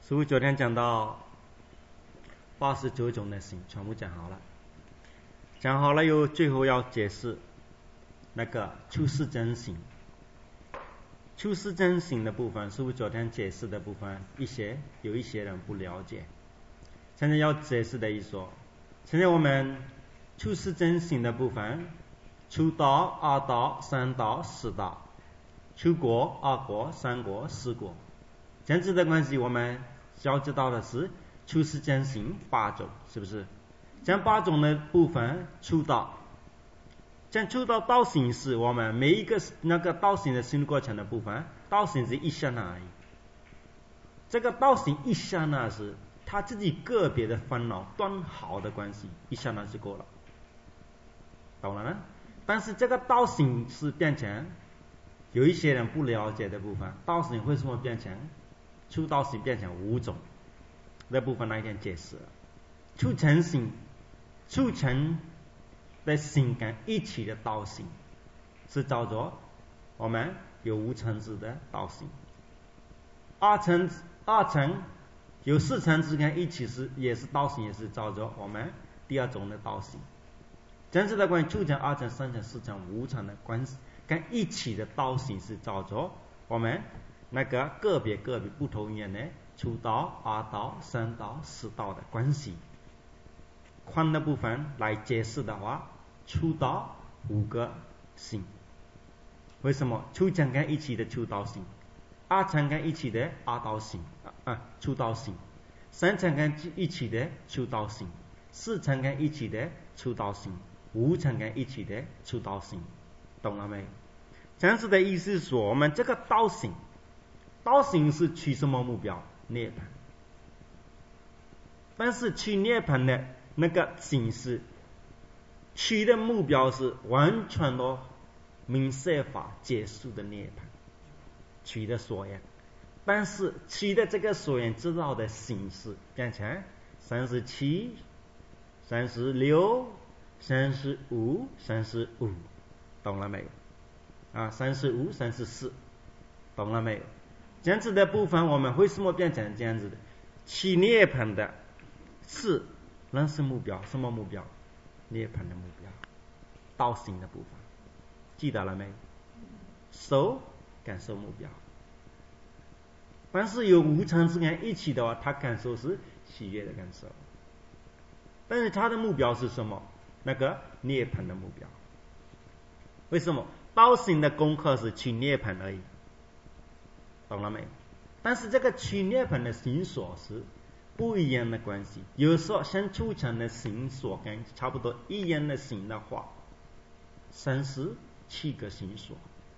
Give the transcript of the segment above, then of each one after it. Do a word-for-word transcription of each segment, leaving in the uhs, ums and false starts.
师父昨天讲到八十九种的行，全部讲好了。讲好了又最后要解释那个出世真行。出世真行的部分，师父昨天解释的部分，一些有一些人不了解。现在要解释的一说，现在我们出世真行的部分，初道、二道、三道、四道，初果、二果、三果、四果。这样子的关系，我们要知道的是出世真行八种，是不是？这八种的部分，初道，这初道道行是我们每一个那个道行的行过程的部分，道行是一刹那而已。这个道行一刹那是他自己个别的烦恼断好的关系，一刹那就够了，懂了呢？但是这个道行是变成有一些人不了解的部分，道行为什么变成初道行变成五种的部分，那一天解释了。初成行，初成的行跟一起的道行是叫做我们有无层次的道行。二层二层有四层次跟一起是也是道行，也是叫做我们第二种的道行。真实的关系，初层、二层、三层、四层、五层的关系跟一起的道行是叫做我们那个个别个别不同样的初道、二道、三道、四道的关系。宽的部分来解释的话，初道五个行，为什么？初层跟一起的初道行，二层跟一起的二道行啊，初道行，三层跟一起的初道行，四层跟一起的初道行，五层跟一起的初道行，懂了没？这样子的意思是说，我们这个道行，道行是取什么目标？涅槃。但是取涅槃的那个形式，取的目标是完全的明色法结束的涅槃，取的所缘。但是取的这个所缘知道的形式变成三十七、三十六、三十五、三十五，懂了没有？啊，三十五、三十四，懂了没有？这样子的部分，我们为什么变成这样子的？取涅槃的是那是目标，什么目标？涅槃的目标，道行的部分，记得了没？受感受目标。但是有无常之间一起的话，他感受是喜悦的感受，但是他的目标是什么？那个涅槃的目标。为什么？道行的功课是取涅槃而已，懂了没？但是这个取涅槃的行所是不一样的关系。有时候像初成的行所跟差不多一样的行的话，三十七个行所。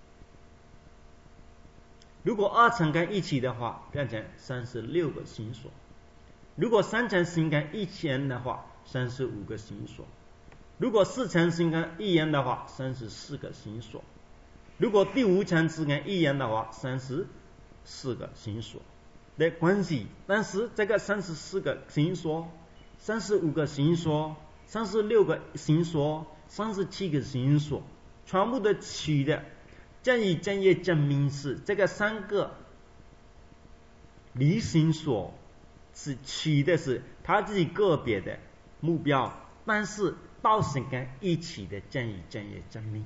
如果二层跟一起的话，变成三十六个行所。如果三层行跟一样的话，三十五个行所。如果四层行跟一样的话，三十四个行所。如果第五层行跟一样的话，三十四个行所的关系。但是这个三十四个行所、三十五个行所、三十六个行所、三十七个行所，全部的取的正义正业证明是这个三个离行所是取的是他自己个别的目标，但是道行跟一起的正义正业证明。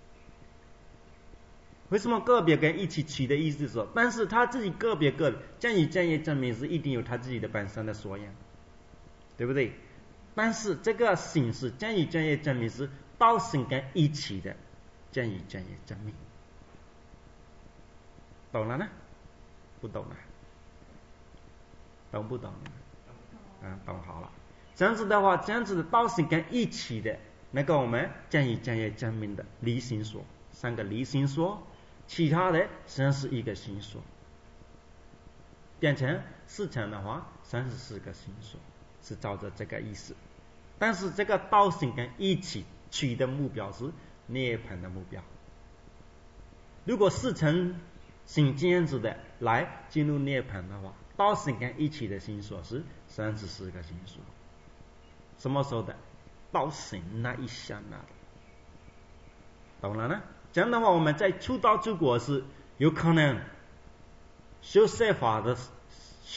为什么个别跟一起取的意思是说，但是他自己个别个正义正业证明是一定有他自己的本身的所缘，对不对？但是这个行是正义正业证明是道行跟一起的正义正业证明，懂了呢？不懂了？懂不懂？嗯，懂好了。这样子的话，这样子的道行跟一起的那个我们正义正业证明的离行所，三个离行所，其他的三十一个行所，变成四层的话，三十四个行所，是照着这个意思。但是这个道行跟一起取的目标是涅槃的目标。如果四层行这样子的来进入涅槃的话，道行跟一起的行所是三十四个行所。什么时候的？道行那一刹那的，懂了呢？这样的话，我们在初道诸果是有可能修摄法的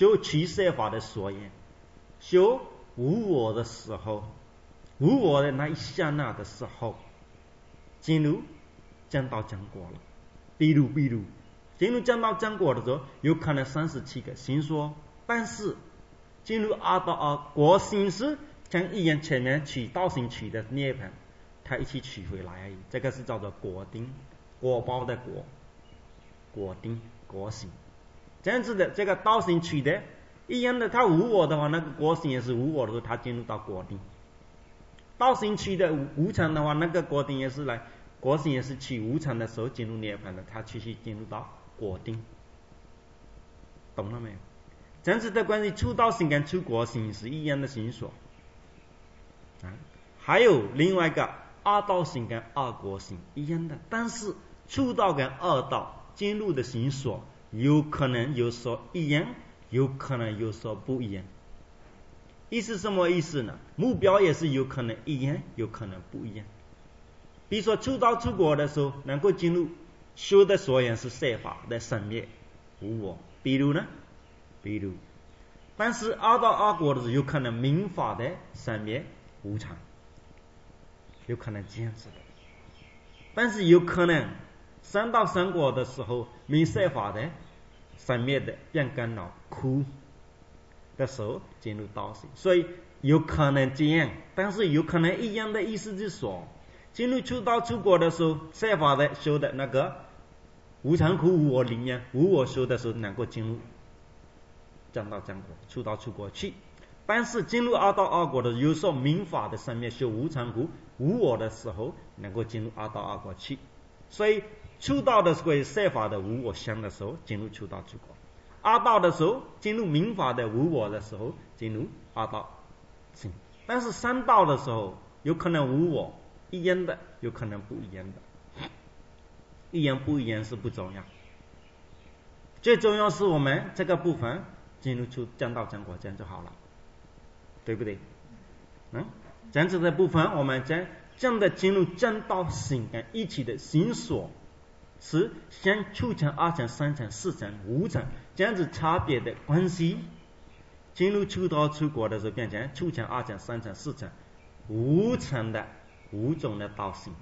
修取色法的所言，修无我的时候，无我的那一刹那的时候，进入证道正果了。比如比如进入证道正果的时候，有可能三十七个心说，但是进入阿道阿果心是将一言前面取道行取的涅槃，它一起取回来而已。这个是叫做果定，果报的果，果定果行。这样子的这个道行取的一样的，它无我的话，那个果行也是无我的时候，它进入到果定。道行取的无常的话，那个果定也是来，果行也是取无常的时候进入涅槃的，它继续进入到果定。懂了没有？这样子的关系，出道行跟出果行是一样的行所。啊，还有另外一个二道行跟二果行一样的，但是出道跟二道进入的行所有可能有所一样，有可能有所不一样。意思什么意思呢？目标也是有可能一样，有可能不一样。比如说出道出果的时候，能够进入修的所言是色法的生灭无我。比如呢？比如，但是二到二果的时候，有可能明法的生灭无常，有可能这样子的。但是有可能三到三果的时候，明色法的生灭的变干扰苦的时候进入道行，所以有可能这样，但是有可能一样的意思就是说，进入出道出果的时候，色法的修的那个无常苦无我里面，无我修的时候能够进入证道正果，出道出果去。但是进入二道二果的，有时候明法的生灭修无常苦无我的时候，能够进入二道二果去。所以出道的时候色法的无我相的时候，进入出道出果；二道的时候进入明法的无我的时候，进入二道行。但是三道的时候，有可能无我一样的，有可能不一样的。一样不一样是不重要，最重要是我们这个部分进入出证道正果，这样就好了，对不对？嗯，这样子的部分，我们将这样的进入正道行跟一起的行所，是先初层、二层、三层、四层、五层这样子差别的关系。进入出道出果的时候，变成初层、二层、三层、四层、五层的五种的道行。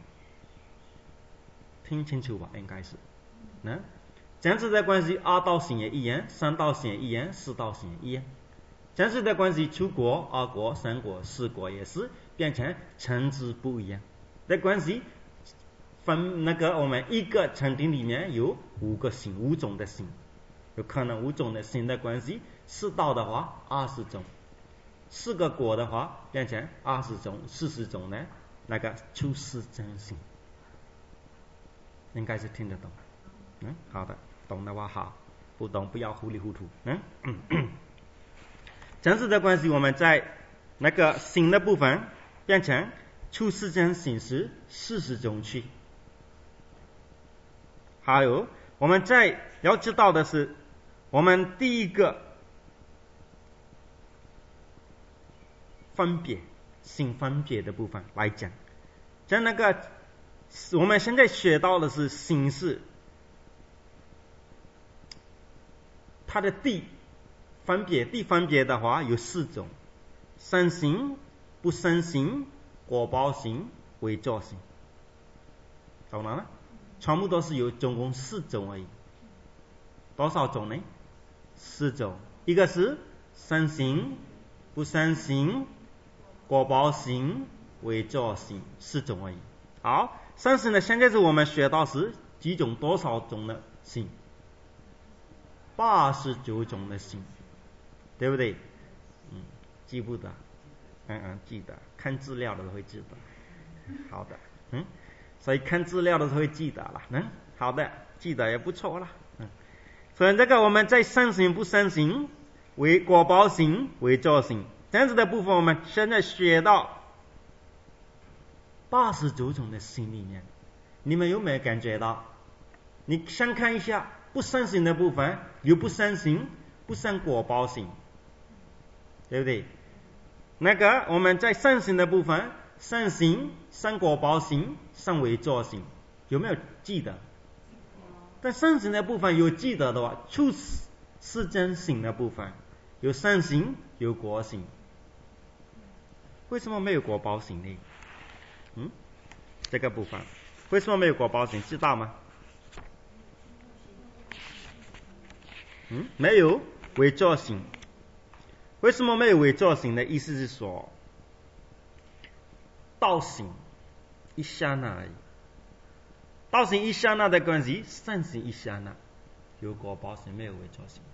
听清楚吧，应该是，嗯，这样子的关系，二道行也一样，三道行也一样，四道行也一样。这样子的关系，出果、二果、三果、四果也是变成层次不一样的关系。分那个我们一个层顶里面有五个行，五种的行，有可能五种的行的关系。四道的话二十种，四个果的话变成二十种、四十种的那个出世真行。应该是听得懂，嗯，好的，懂的话好，不懂不要糊里糊涂，嗯，这样子的关系，我们在那个行的部分变成出世真行是四十种去。还有我们在要知道的是，我们第一个分别行分别的部分来讲，在那个我们现在学到的是行事，它的地分别，地分别的话有四种：生行、不生行、果报行、为作行。懂了吗？全部都是有总共四种而已。多少种呢？四种，一个是生行、不生行、果报行、为作行，四种而已。好，生行呢，现在是我们学到是几种多少种的行？八十九种的行，对不对？嗯，记不得，嗯嗯，记得，看资料的时候会记得。好的，嗯，所以看资料的时候会记得了，嗯，好的，记得也不错了，嗯。所以这个我们在生行不生行、为果报行、为作行这样子的部分，我们现在学到八十九种的行里面，你们有没有感觉到？你先看一下不生行的部分，有不生行、不生果报行，对不对？那个我们在生行的部分，生行、生果报行、生为作行，有没有记得？但生行的部分有记得的话，出世真行的部分有善行，有果行。为什么没有果报行呢？嗯，这个部分为什么没有果报行？知道吗？嗯，没有为作行。为什么没有为作行的意思是说，道行一刹那而已。道行一刹那的关系，善行一刹那，有果报行，没有为作行。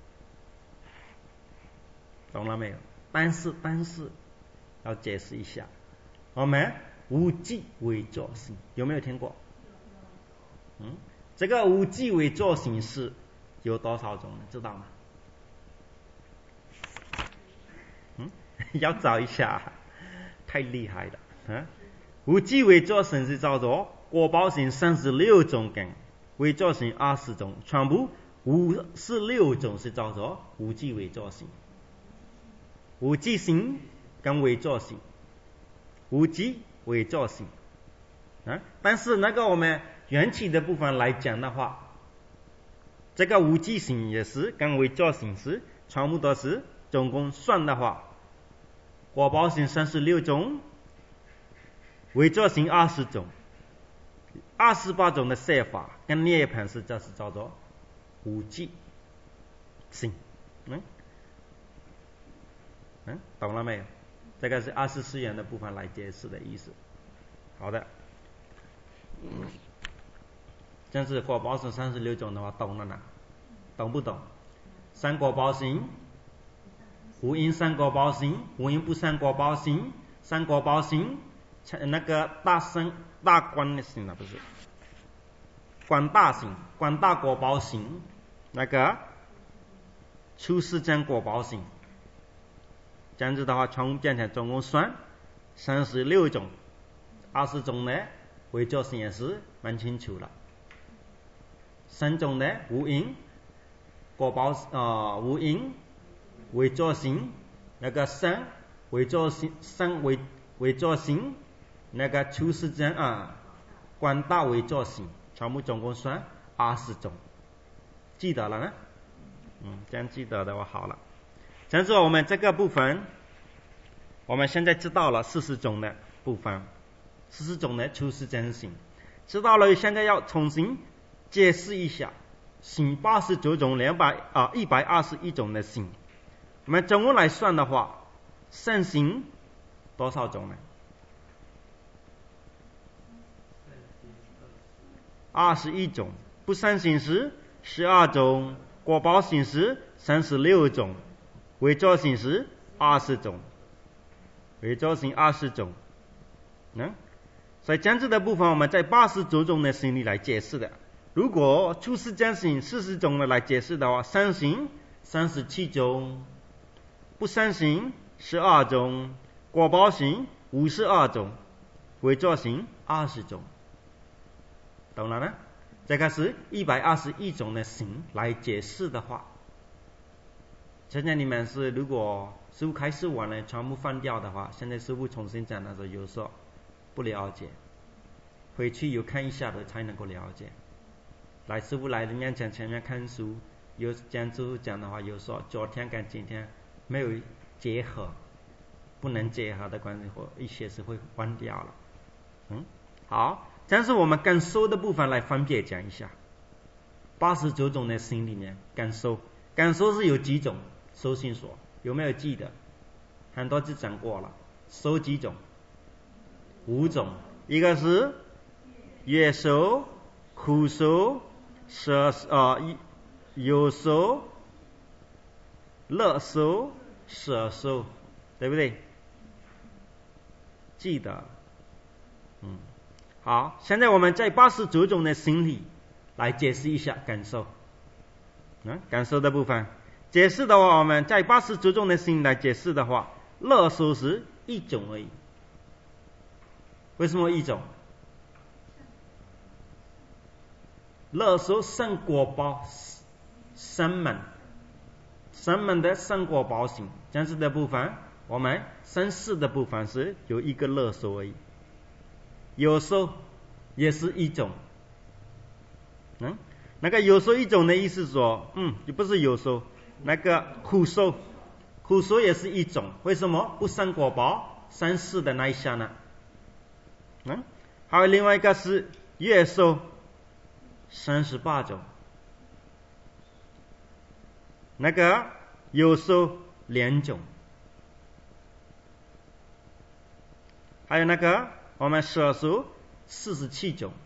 懂了没有？但是但是要解释一下，我们无记为作行，有没有听过？嗯，这个无记为作行是有多少种？知道吗？嗯，要找一下，太厉害了。嗯，无记为作行是叫做果报行三十六种根，为作行二十种，全部五十六种是叫做无记为作行。无记行跟为作行，无记为作行。啊，但是那个我们缘起的部分来讲的话，这个无记行也是跟为作行是全部都是总共算的话，果报行三十六种，为作行二十种，二十八种的设法跟涅槃是这是叫做无记行。嗯嗯，懂了没有？这个是二十四元的部分来解释的意思。好的，嗯，这是果报行三十六种的话，懂了呢？懂不懂？三果报行，无因三果报行，无因不三果报行，三果报行，那个大生大观的行了，不是观大行，观大果报行，那个出世间果报行。这样子的话，全部变成总共算三十六种，二十种呢为作行也是蛮清楚了。三种呢无因果报呃无因为作行，那个三为作行三为为作行，那个出世间啊观大为作行，全部总共算二十种，记得了呢？嗯，这样记得的话好了。但是我们这个部分，我们现在知道了四十种的部分，四十种的出世间行，知道了，现在要重新解释一下行八十九种两百啊一百二十一种的行。我们总共来算的话，善行多少种呢？二十一种，不善行是十二种，果报行是三十六种，为作行是二十种，为作行二十种。嗯，所以这样子的部分，我们在八十九种的行里来解释的。如果出世间行四十种的来解释的话，善行三十七种，不善行十二种，果报行五十二种，为作行二十种。懂了呢？这个是一百二十一种的行来解释的话，现在你们是如果师父开示完了全部放掉的话，现在师父重新讲的时候有时候不了解，回去有看一下的才能够了解。来师父来的面前前面看书，有讲师父讲的话，有时候昨天跟今天没有结合，不能结合的关系，或一些是会忘掉了。嗯，好。但是我们感受的部分来分别讲一下，八十九种的行里面，感受感受是有几种？受心所有没有记得？很多次讲过了，受几种？五种，一个是乐受、苦受、舍呃有受、乐受、舍受，对不对？记得，嗯。好，现在我们在八十九种的行里来解释一下感受。嗯，感受的部分解释的话，我们在八十九种的行来解释的话，乐受是一种而已。为什么一种？乐受胜果报三门，三门的胜果报行，这样子的部分，我们三世的部分是有一个乐受而已。有受也是一种，嗯，那个有受一种的意思说，嗯，也不是有受，那个苦受苦受也是一种，为什么不生果报？三世的那一下呢？嗯，还有另外一个是乐受，三十八种，那个有受两种，还有那个我们舍受四十七种，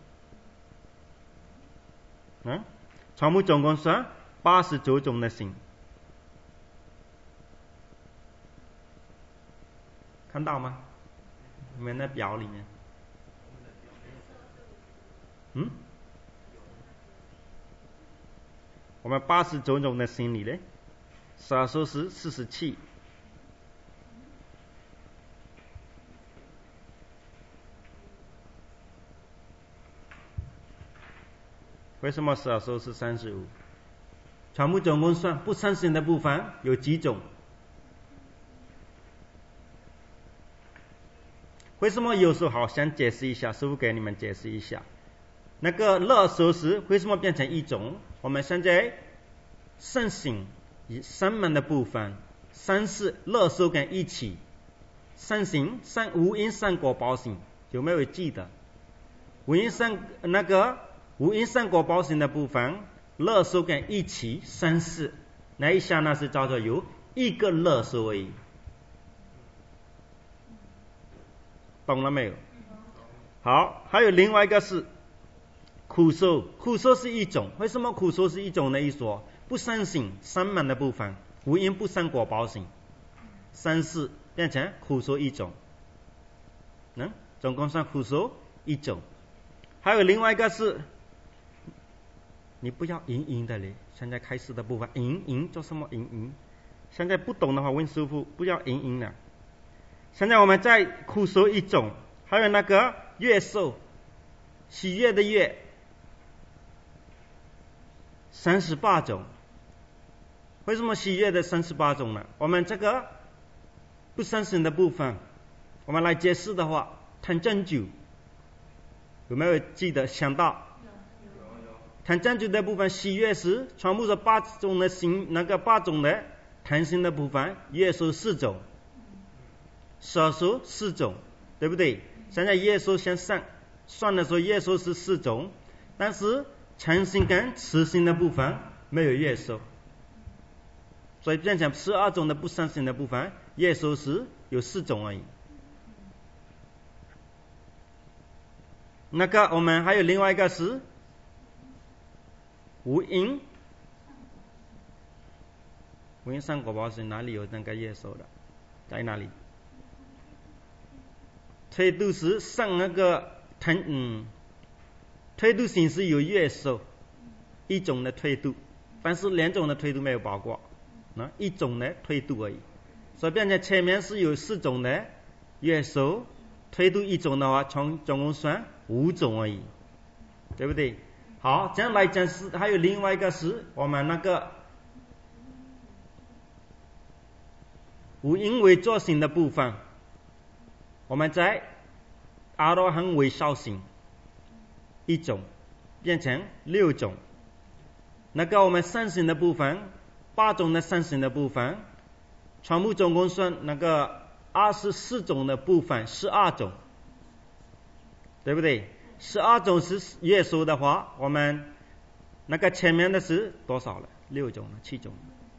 嗯，全部总共算八十九种的行，看到吗？你们的表里面，嗯，我们八十九种的行里呢，舍受是四十七。为什么舍受是三十五？全部总共算不善行的部分有几种？为什么有时候好想解释一下？师父给你们解释一下。那个乐受是为什么变成一种？我们现在善行以三门的部分，三是乐受跟一起，善行三无因善果报行，有没有记得？无因善那个无因善果报行的部分，乐受跟一起三世，那一下呢是叫做有一个乐受而已，懂了没有？好，还有另外一个是苦受，苦受是一种，为什么苦受是一种呢？一说不善行三门的部分，无因不善果报行，三世变成苦受一种，嗯，总共算苦受一种。还有另外一个是，你不要赢赢的嘞，现在开始的部分赢赢做什么赢赢？现在不懂的话问师父，不要赢赢了。现在我们在苦受一种，还有那个乐受，喜悦的悦，三十八种。为什么喜悦的三十八种呢？我们这个不善行的部分，我们来解释的话，谈真酒有没有记得想到？谈真酒的部分，喜悦是全部是八种的行，那个八种的谈行的部分，乐受四种，舍受四种，对不对？现在乐受先算算的时候，乐受是四种，但是诚心跟慈心的部分没有乐受，所以变成十二种的不善行的部分，乐受是有四种而已。那个我们还有另外一个是无因，无因善果报行哪里有那个乐受的？在哪里？退度时上那个腾嗯，退度行是有乐受一种的退度，但是两种的退度没有包括，那一种的退度而已。所以变成前面是有四种的乐受，退度一种的话，从总共算五种而已，对不对？好，这样来讲是还有另外一个是我们那个无因为作行的部分，我们在阿罗汉为少行一种变成六种。那个我们善行的部分，八种的善行的部分，全部总共算那个二十四种的部分，十二种，对不对？十二种是乐受的话，我们那个前面的是多少了？六种了，七种了。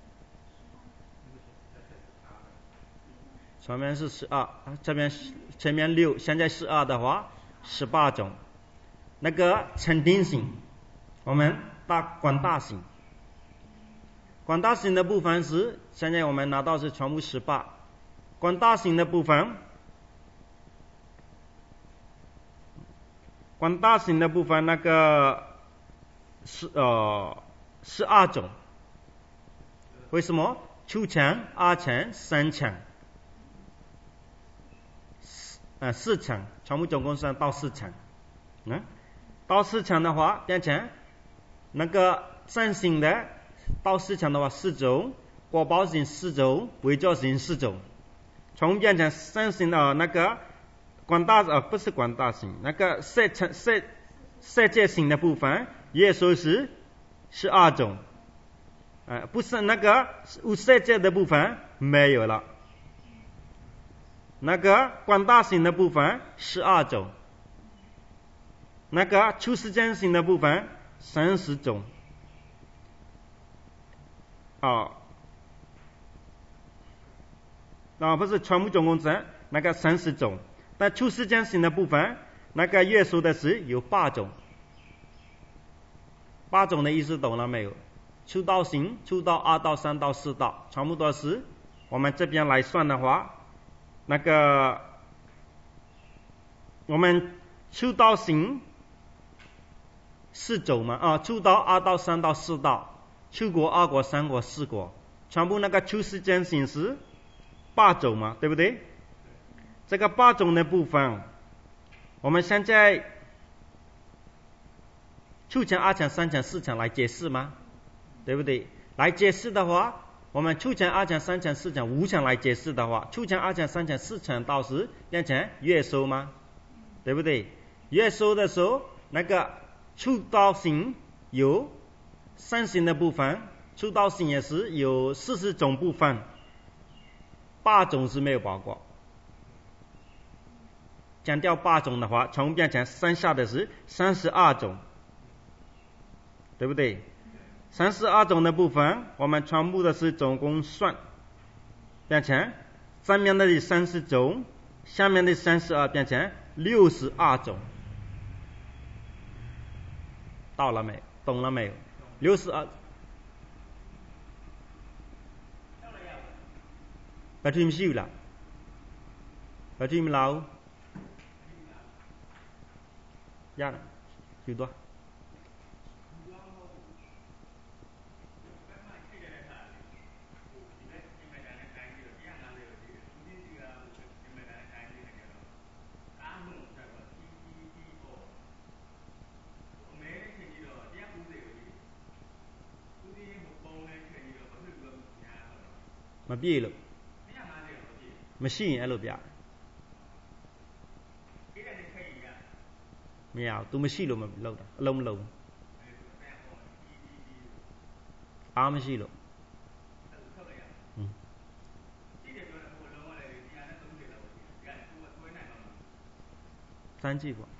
前面是十二，这边前面六，现在十二的话，十八种。那个成定行，我们大广大行，广大行的部分是现在我们拿到是全部十八，广大行的部分。广大行的部分，那个是呃十二种，为什么？初强、二强、三强，呃四强，全部总共算到四强。嗯，到四强的话，变成那个善行的到四强的话四种，果报行四种，为作行四种，从变成善行的那个。广大呃不是广大行，那个色尘色色界行的部分，乐受是十二种， 呃，不是那个无色界的部分没有了。那个广大性的部分十二种，那个出世间性的部分三十种。哦，啊，不是全部总共是那个三十种，但出世间性的部分，那个耶稣的是有八种。八种的意思懂了没有？初道行、初道、二道、三道、四道，全部都是。我们这边来算的话，那个我们初道行四种嘛，啊，初道、二道、三道、四道，初果、二果、三果、四果，全部那个出世间行是八种嘛，对不对？这个八种的部分，我们现在初层、二层、三层、四层来解释吗？对不对？来解释的话，我们初层、二层、三层、四层、五层来解释的话，初层、二层、三层、四层到时变成月收吗？对不对？月收的时候，那个初道行有三行的部分，初道行也是有四十种部分，八种是没有包括。讲掉八种的话，全部变成剩下的是三十二种，对不对？三十二种的部分，我们全部的是总共算，变成上面的三十种，下面的三十二变成六十二种。到了没？懂了没有？六十二。把这么修了，把这么老，呀，修多。mà bia luôn mà xí ở luôn bia mèo tôi mà xí luôn mà lâu lâu lâu à mà xí luôn ừ. 三句话，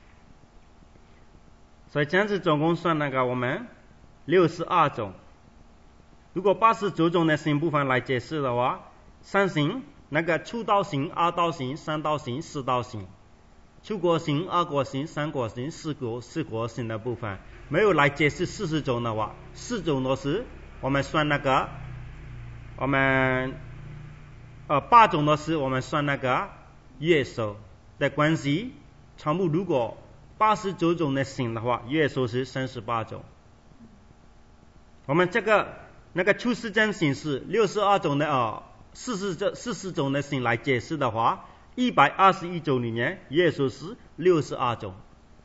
所以这样子总共算那个我们六十二种。如果八十九种的行部分来解释的话，三行那个初道行、二道行、三道行、四道行，初果行、二果行、三果行、四果四果行的部分，没有来解释四十种的话，四种都是我们算那个我们呃八种都是我们算那个月收的关系。全部如果八十九种的行的话，月收是三十八种。我们这个那个出世间行是六十二种的啊，四十这四十种的行来解释的话，一百二十一种里面月收是六十二种。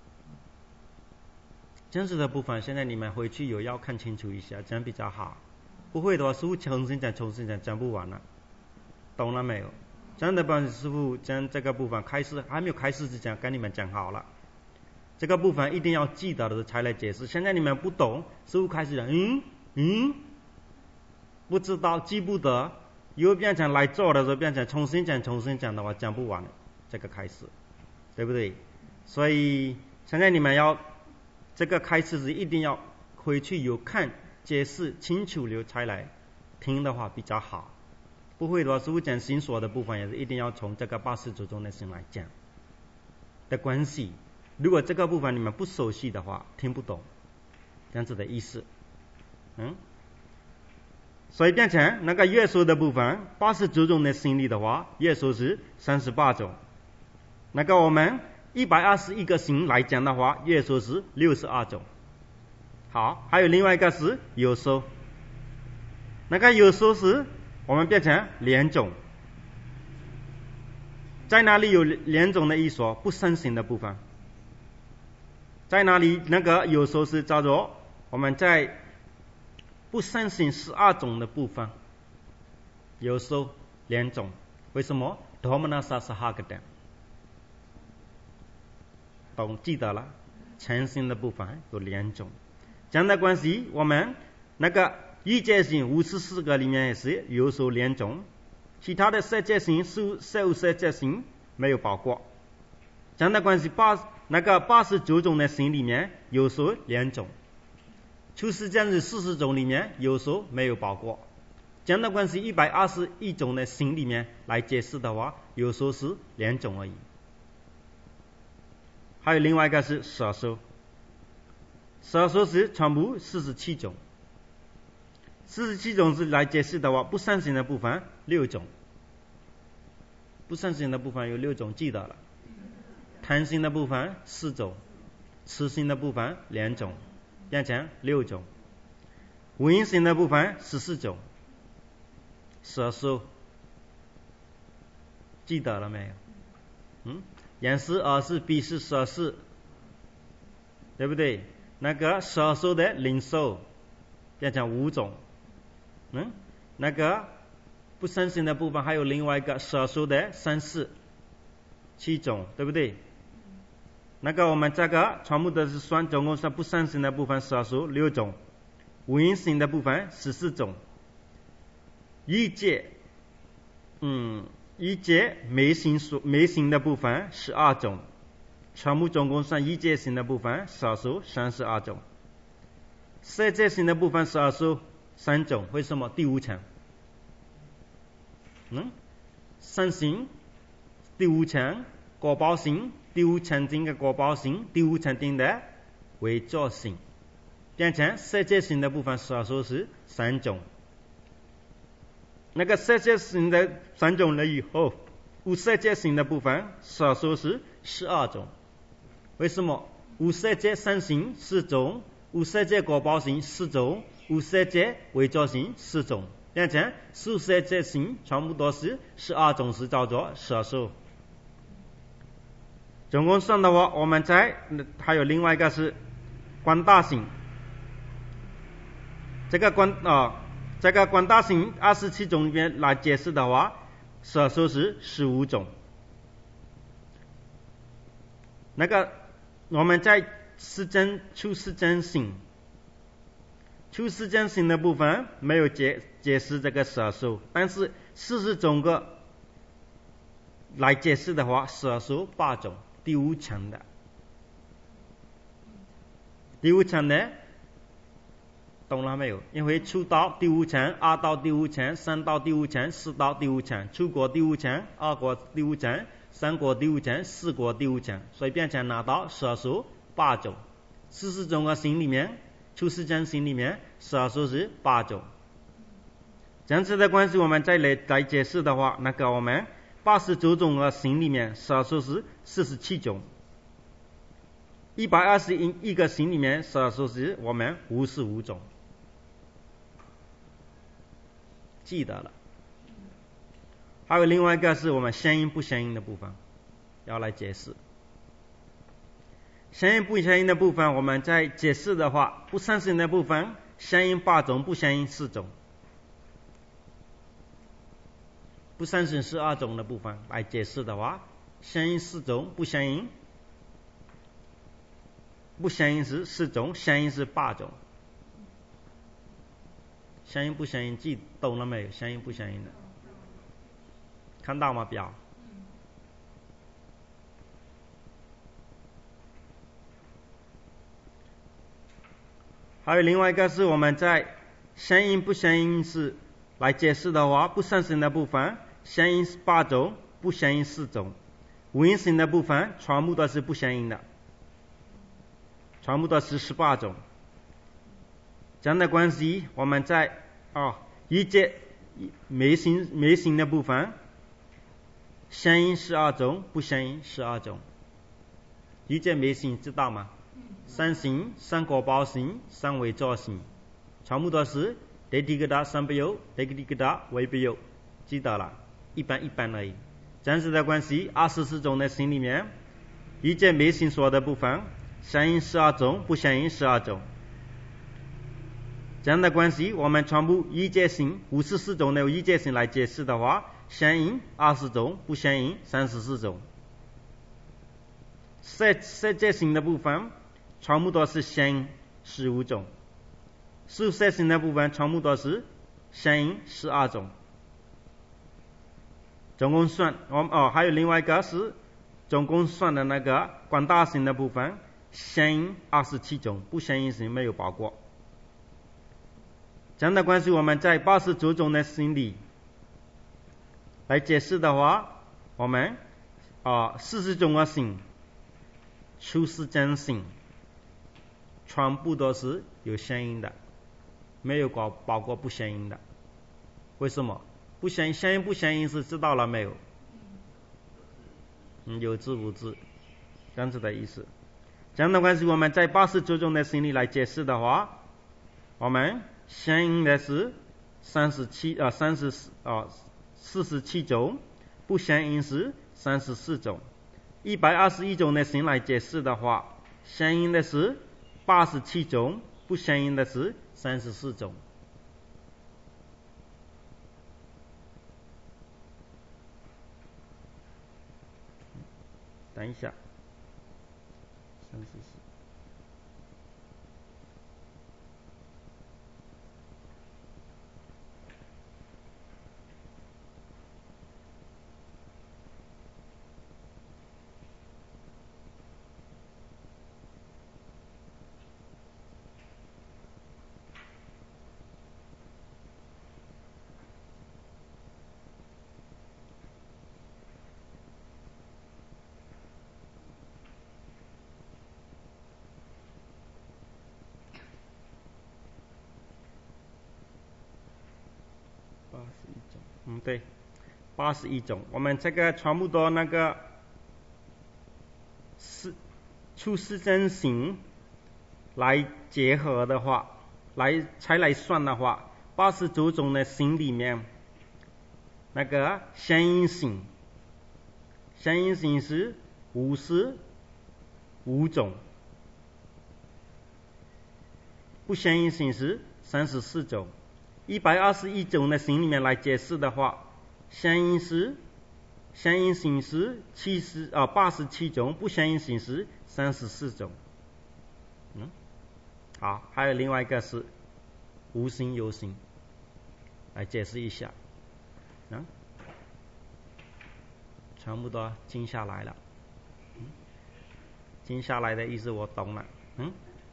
真实的部分，现在你们回去有要看清楚一下，这样比较好。不会的话，师傅重新讲，重新讲，讲不完了，懂了没有？真的帮师傅将这个部分开始还没有开始之前跟你们讲好了，这个部分一定要记得的才来解释。现在你们不懂，师傅开始讲，嗯嗯，不知道记不得，又变成来做的时候变成重新讲重新讲的话讲不完了，这个开始，对不对？所以现在你们要这个开始是一定要回去有看解释清楚了才来听的话比较好。不会的话，师父讲行所的部分也是一定要从这个八十九种的行来讲的关系。如果这个部分你们不熟悉的话，听不懂这样子的意思，嗯，所以变成那个月收的部分，八十九种的行里的话，月收是三十八种。那个我们一百二十一个行来讲的话，月收是六十二种。好，还有另外一个是有收，那个有收是我们变成两种，在哪里有两种的一说？不生行的部分，在哪里那个有时候是叫做我们在不生行十二种的部分，有时候两种。为什么？多么那萨是哈个的，懂记得了？成行的部分有两种，这样的关系，我们那个一界性五十四个里面也是有所两种，其他的色界性、受色界性没有包括。这样的关系八那个八十九种的性里面有所两种，出世间是四十种里面有所没有包括。这样的关系一百二十一种的性里面来解释的话，有所是两种而已。还有另外一个是色受，色受是全部四十七种，四十七种是来解释的话，不善行的部分六种，不善行的部分有六种，记得了。贪心的部分四种，痴心的部分两种，变成六种。无因心的部分十四种。色受记得了没有？嗯，眼识、耳识、鼻识、舌识，对不对？那个色受的领受变成五种。嗯，那个不善行的部分还有另外一个色受的三识，七种，对不对？那个我们这个全部都是算，总共是不善行的部分色受六种，无因行的部分十四种，一界，嗯，一界没行所没行的部分十二种，全部总共算一界行的部分色受三十二种，色界行的部分色受三种。为什么？第五层，嗯，善行第五层，果报行第五层定的果报行，第五层定的为作行，变成色界行的部分色受是三种。那个色界行的三种了以后，无色界行的部分色受是十二种。为什么？无色界善行四种，无色界果报行四种，无色界为作行四种，变成四色界行全部都是十二种，是叫做色受。总共算的话，我们在还有另外一个是观大行，这个观啊。这个观大行二十七种里面来解释的话，色受是十五种。那个我们在世间出世间行，出世间行的部分没有解解释这个色受，但是四十种个来解释的话，色受八种，第五层的，第五层的。懂了没有？因为初到第五层，二到第五层，三到第五层，四到第五层，初果第五层，二果第五层，三果第五层，四果第五层，所以变成拿到色受八种。四十种的行里面，出世间行里面，色受是八种。这样子的关系，我们再来来解释的话，那个我们八十九种的行里面，色受是四十七种。一百二十一个行里面，色受是我们五十五种。记得了。还有另外一个是我们相应不相应的部分要来解释。相应不相应的部分，我们在解释的话，不善行的部分相应八种，不相应四种。不善行十二种的部分来解释的话，相应四种，不相应不相应是四种，相应是八种。相应不相应记懂了没有？相应不相应的看到吗？表还有另外一个是我们在相应不相应是来解释的话，不善行的部分相应是八种，不相应四种。无因行的部分全部都是不相应的，全部都是十八种。这样的关系，我们在啊一界没行没行的部分，相应十二种，不相应十二种。一界没行知道吗？三行、三果报行、三为作行，全部都是得地疙瘩三不有，得地疙瘩为不有，记得了，一般一般而已。这样子的关系，二十四种的行里面，一界没行说的部分，相应十二种，不相应十二种。这样的关系，我们全部一界行五十四种的一界行来解释的话，相应二十种，不相应三十四种。色色界行的部分，全部都是相应十五种。 数色性的部分全部都是相应十二种。总共算我们哦，还有另外一个是总共算的那个广大性的部分，相应二十七种，不相应性没有包括。这样的关系，我们在八十九种的性里来解释的话，我们啊四十种的性、初世真性，全部都是有相应的，没有包包括不相应的。为什么？不相应相应不相应是知道了没有？嗯，有知无知，这样子的意思。这样的关系，我们在八十九种的性里来解释的话，我们相应的是三十七啊三十四啊四十七种，不相应是三十四种。一百二十一种的性来解释的话，相应的是八十七种，不相应的是三十四种。等一下，三十四。八十一种，嗯，对，八十一种。我们这个全部都那个是初世真性来结合的话，来才来算的话，八十九种的性里面，那个相应性，相应性是五十五种，不相应性是三十四种。一百二十一种的性里面来解释的话，相应是相应性是七十啊八十七种，不相应性是三十四种。嗯，好，还有另外一个是无性有性，来解释一下。嗯，全部都静下来了。嗯，静下来的意思我懂了。嗯，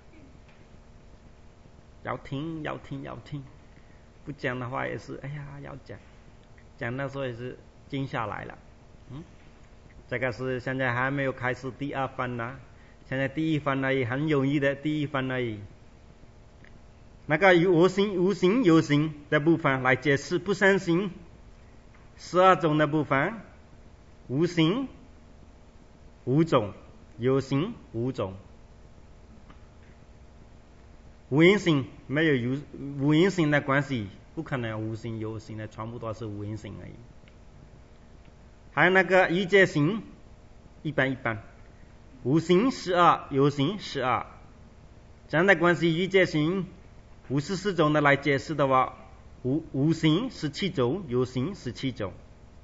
要听要听要听。不讲的话也是，哎呀，要讲，讲的时候也是静下来了。嗯，这个是现在还没有开始第二番呢，现在第一番而已，很容易的第一番而已。那个无形无形有形的部分来解释不相信十二种的部分，无形五种，有形五种。无因性没有有无因性的关系，不可能无形有形的，全部都是无因性而已。还有那个一界性，一般一般，无形十二，有形十二，这样的关系一界性五十四种的来解释的话，无无形十七种，有形十七种。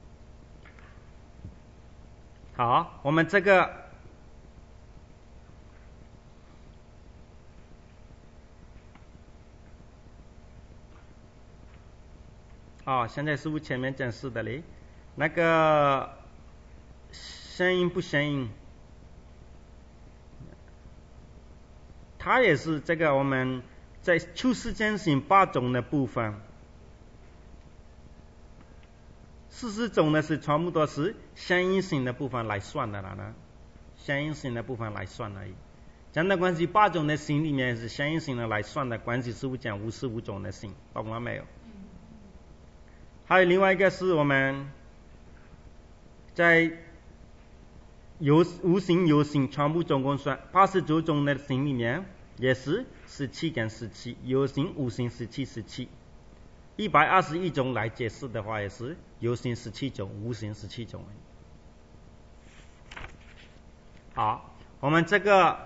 好，我们这个。哦，现在师父前面讲是的嘞，那个相应不相应，它也是这个我们在初世真性八种的部分，四十种呢是全部都是相应性的部分来算的了呢，相应性的部分来算而已。这样的关系，八种的性里面是相应性的来算的关系，师父讲五十五种的性，懂了没有？还有另外一个是我们在有无形有形全部总共算八十九种的性里面，也是十七跟十七，有形无形十七十七。一百二十一种来解释的话，也是有形十七种，无形十七种。好，我们这个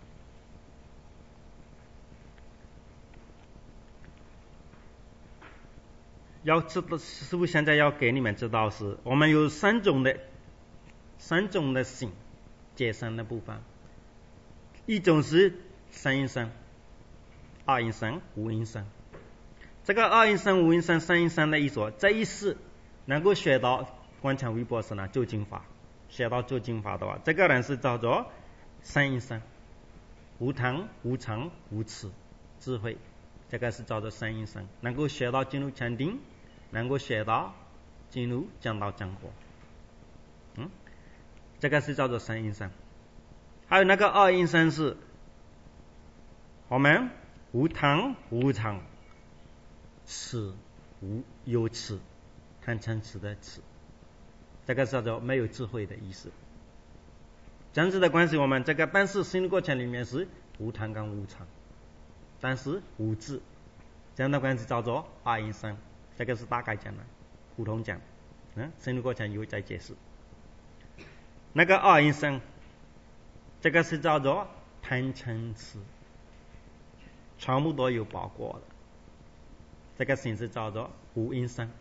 要知道，师父现在要给你们知道是，我们有三种的三种的性解生的部分，一种是三因生， 二阴身、无阴身。这个二阴身、无阴身、三阴身的一说，这一世能够学到观察微博士呢究竟法，学到究竟法的话，这个人是叫做三阴身，无贪、无嗔、无痴，智慧，这个是叫做三阴身，能够学到进入禅定，能够学到进入讲道讲果，嗯，这个是叫做三阴身。还有那个二阴身是我们无贪、无嗔、痴、无有痴，贪嗔痴的痴，这个叫做没有智慧的意思。这样子的关系，我们这个但是心理过程里面是无贪跟无嗔，但是无智，这样的关系叫做二阴身。这个是大概讲的，普通讲，嗯，心理过程有在解释。那个二阴身，这个是叫做贪嗔痴，全部都有包括的。这个形式叫做无阴身，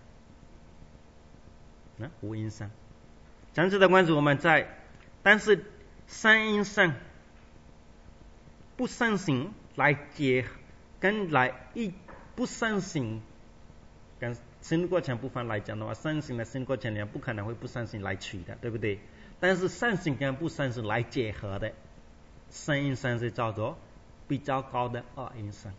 嗯，无阴身。这样子的关系，我们在但是三阴身不善行来结跟来一不善行跟心理过程部分来讲的话，善行的心理过程里面不可能会不善行来取的，对不对？但是善行跟不善行来结合的三阴身是叫做比较高的二阴身。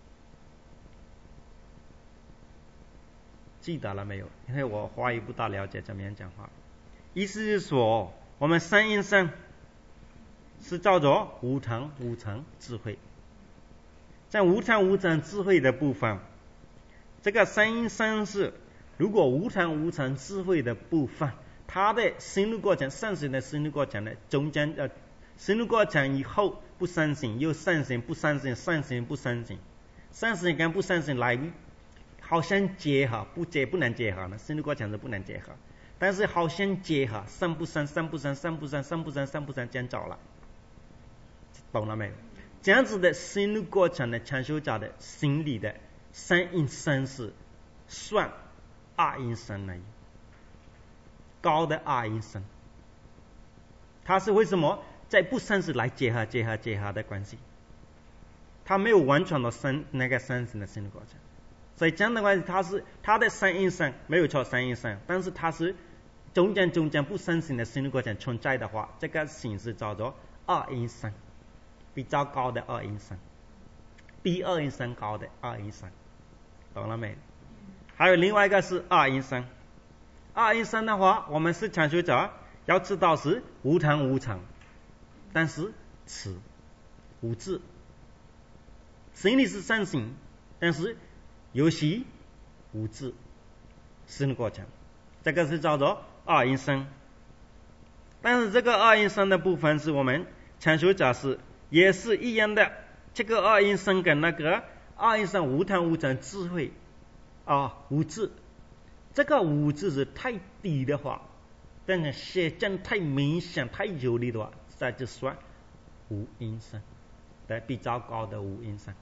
记得了没有？因为我华语不大了解怎么样讲话。意思是说，我们三阴身是叫做无常无常智慧。在无常无常智慧的部分，这个三阴身是如果无常无常智慧的部分，它的心路过程，善行的心路过程的中间呃，心路过程以后不善行，又善行不善行，善行不善行，善行跟不善行来好像结合，不结不能结合呢，心路过程是不能结合，但是好像结合，善不善，善不善，善不善，善不善，善不善，这样走了，懂了没有？这样子的心路过程的禅修者的心理的三阴身是算二阴身而已，高的二阴身，它是为什么在不善是来结合结合结合的关系，它没有完全的三那个三性的心理过程，所以这样的关系，它是它的三阴身没有错，三阴身，但是它是中间中间不善性的心理过程存在的话，这个形式叫做二阴身，比较高的二阴身，比二阴身高的二阴身，懂了没？还有另外一个是二阴身，二阴身的话，我们是禅修者要知道是无贪无嗔，但是痴无智，心里是善行，但是有喜无智，心理过程，这个是叫做二阴身。但是这个二阴身的部分是我们禅修者是也是一样的，这个二阴身跟那个二阴身无贪无嗔智慧啊无智，这个无智是太低的话，但是邪见太明显太有力的话，这就算无阴身的比较高的无阴身，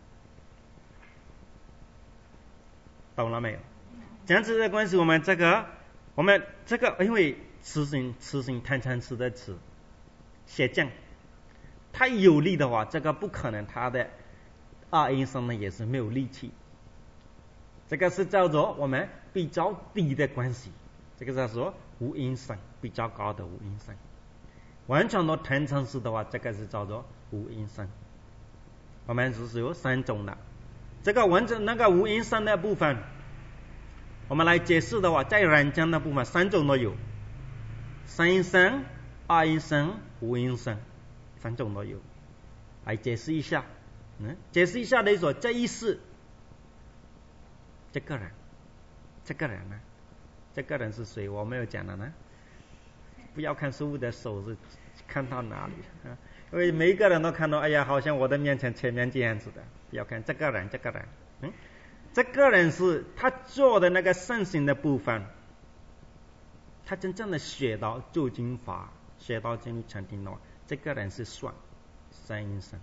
懂了没有？这样子的关系，我们这个我们这个因为痴心痴心贪嗔痴的痴邪见太有力的话，这个不可能，他的二阴身呢也是没有力气，这个是叫做我们比较低的关系，这个叫做无阴身，比较高的无阴身。完全的贪嗔痴的话，这个是叫做无阴身。我们只是有三种的，这个完整那个无阴身的部分，我们来解释的话，在人间的部分三种都有，三阴身、二阴身、无阴身，三种都有。来解释一下，嗯，解释一下的说，这一世这个人，这个人呢，这个人是谁？我没有讲了呢。不要看师父的手是看到哪里啊？因为每一个人都看到，哎呀，好像我的面前前面这样子的。不要看这个人，这个人，嗯，这个人是他做的那个善行的部分，他真正的学到究竟法，学到进入禅定的话，这个人是算三阴身。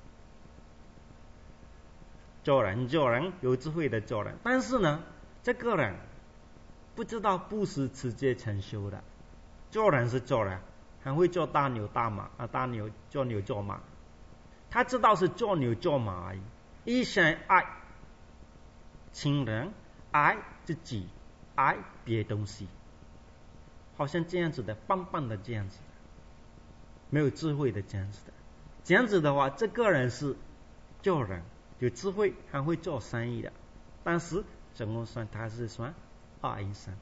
做人做人有智慧的做人，但是呢，这个人不知道不是直接成修的，做人是做人，还会做大牛大马啊，大牛做牛做马，他知道是做牛做马而已， 一生爱亲人，爱自己，爱别东西，好像这样子的，棒棒的这样子的，没有智慧的这样子的。这样子的话，这个人是做人有智慧，还会做生意的，但是怎么算他是算二阴身，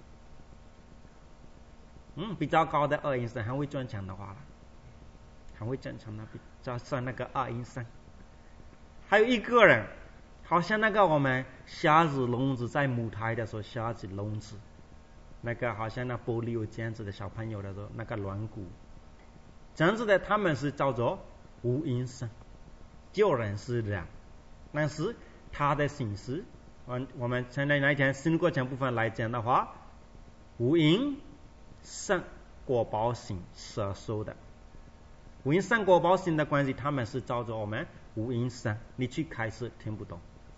嗯，比较高的二阴身还会赚钱的话了，还会赚钱的，比较算那个二阴身。还有一个人，好像那个我们瞎子聋子在母胎的时候，瞎子聋子，那个好像那玻璃有这样子的小朋友的时候，那个软骨，这样子的他们是叫做无阴身，救人是人，但是他的形式，我们现在来讲新过程部分来讲的话，无阴身果报型所说的，无阴身果报型的关系，他们是叫做我们无阴身。你去开始听不懂，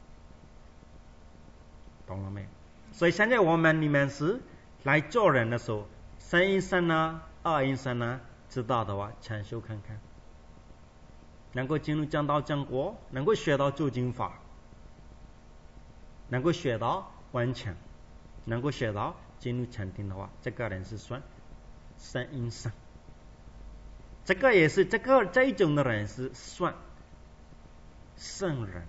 懂了没？所以现在我们里面是来做人的时候，三阴身呢，二阴身呢，知道的话禅修看看，能够进入讲道讲果，能够学到究竟法，能够学到完全，能够学到进入禅定的话，这个人是算三阴身。这个也是这个这一种的人是算圣人，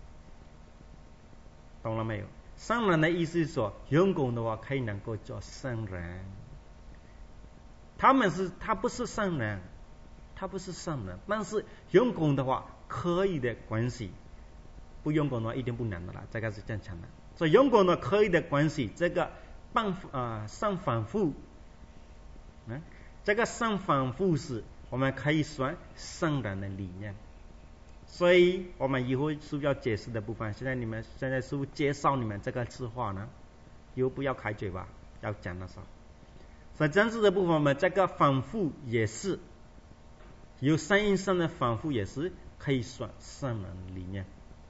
懂了没有？圣人的意思是说，用功的话可以能够做圣人。他们是他不是圣人，他不是圣人，但是用功的话可以的关系，不用功的话一定不能的啦，这个是正常的。所以用功的可以的关系，这个半啊上反复，嗯，这个上反复是我们可以算圣人的理念。所以我们以后是要解释的部分，现在你们现在是介绍你们这个字话呢，以后不要开嘴巴，要讲的时候。所以真实的部分，我们这个反复也是有三阴身的反复，也是可以算圣人理念。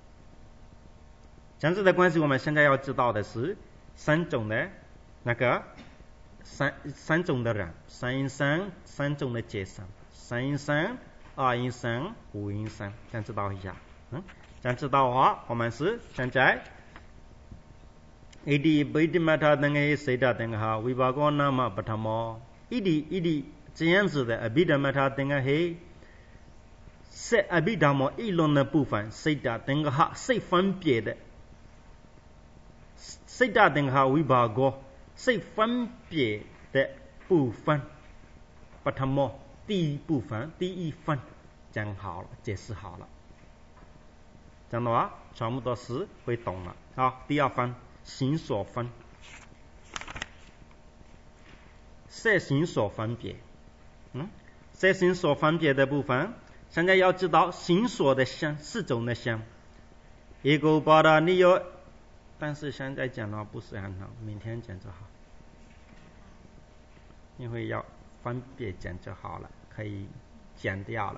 真实的关系，我们现在要知道的是三种的那个三三种的人，三阴身三种的解散，三阴身、二阴身、五阴身，这样知道一下。嗯，这样知道的话，我们是现在。一地不一地嘛，他等个谁的等个哈，维巴哥那么不他么，一地一地这样子的，比的嘛他等个嘿，谁啊比他么一轮的部分，谁的等个哈，谁分别的，谁的等个哈维巴哥，谁分别的部分，不他么第一部分第一分讲好了，解释好了，这样的话全部都是会懂了。好，第二分。形所分，色形所分别，嗯，色形所分别的部分，现在要知道形所的相，四种的相，一个把它你有，但是现在讲的不是很好，明天讲就好，因为要分别讲就好了，可以剪掉了。